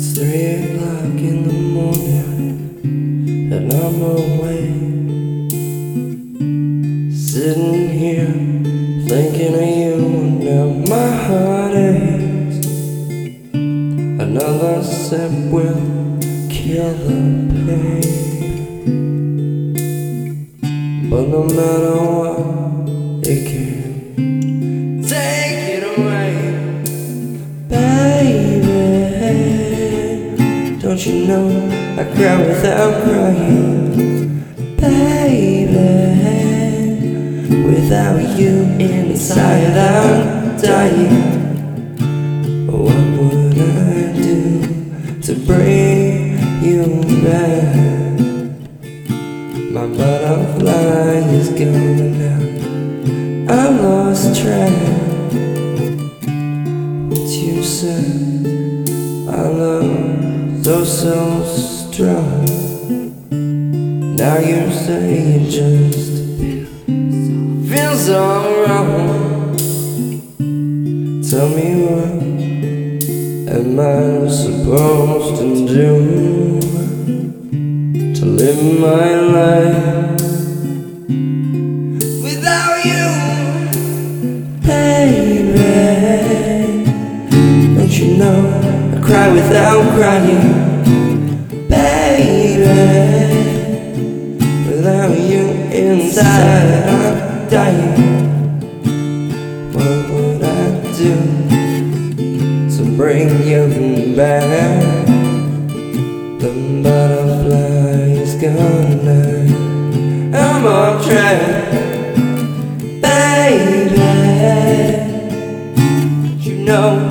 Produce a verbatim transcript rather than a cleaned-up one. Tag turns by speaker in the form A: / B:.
A: Three o'clock in the morning and I'm awake, sitting here thinking of you, and now my heart aches. Another sip will kill the pain, but no matter what, it can't take it away. Baby, don't you know I cry without crying? Baby, without you inside I'm dying. What would I do to bring you back? My butterfly is gone now, I lost track. But you said our love so, so strong. Now you say it just feels so wrong. Tell me what am I supposed to do to live my life without you? Baby, don't you know I cry without crying? Baby, without you inside I'm dying. What would I do to bring you back? The butterfly is gone now, I'm off track. Baby, you know